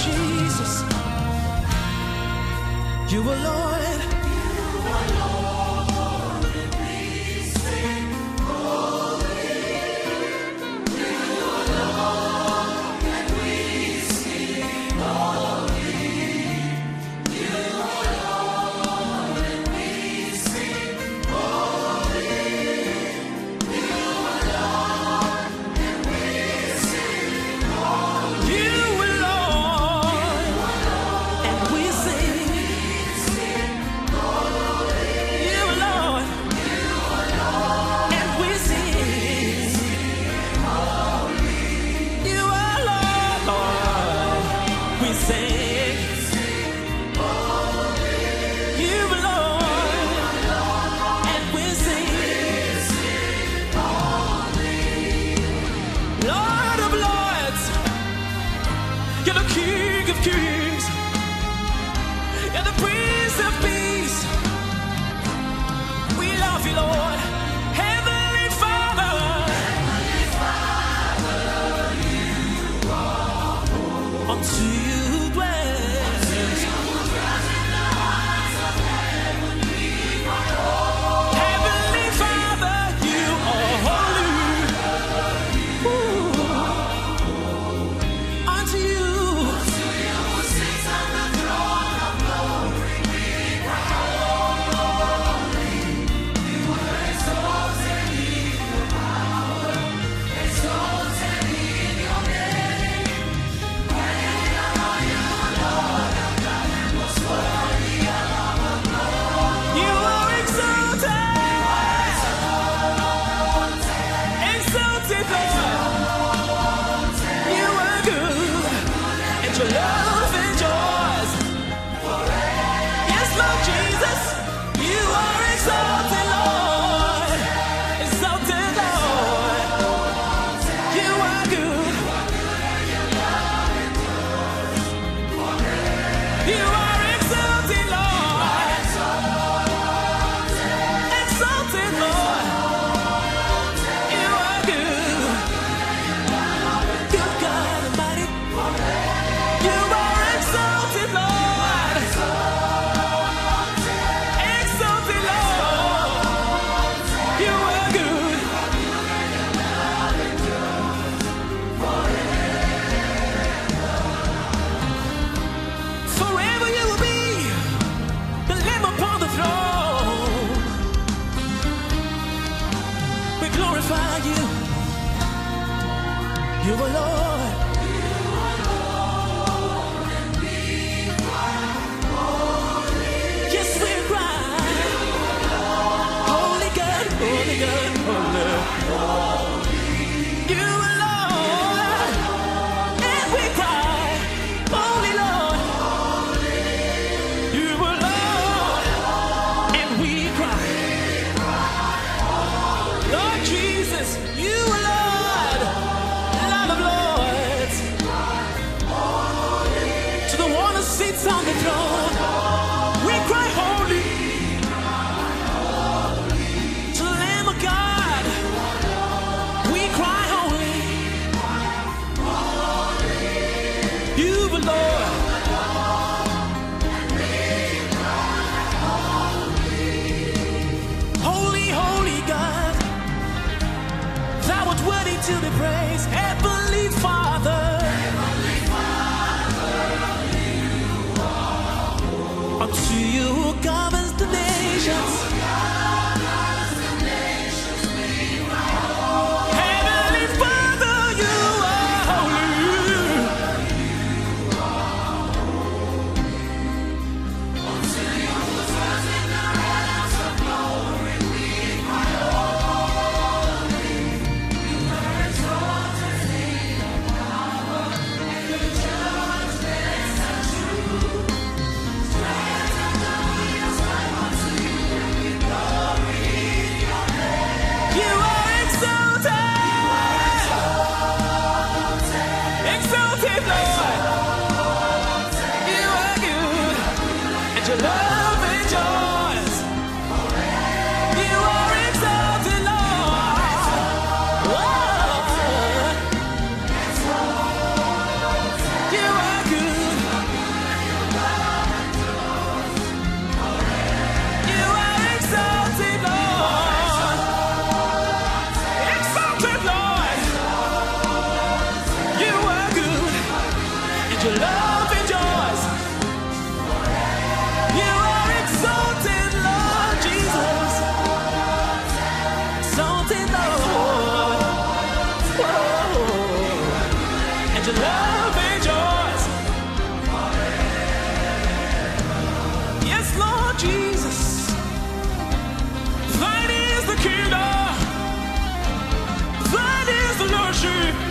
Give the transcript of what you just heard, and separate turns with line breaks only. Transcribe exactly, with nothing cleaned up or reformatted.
Jesus, you are Lord. You are Lord. Yes, we cry. Holy God, holy God, holy. You are Lord. And we cry. Holy Lord. You are Lord. And we cry. Lord Jesus, you are Lord. Sits on the throne, we cry holy, to the Lamb of God, we cry holy, you are Lord, holy, holy God, thou art worthy to be praised, Heavenly Father. Unto you governs the nations. Heavenly Father, you are holy. Unto you the stars in the realms of glory we cry holy. You are exalted in and your love endures. Yes, Lord Jesus, thine is the kingdom, thine is the Lordship.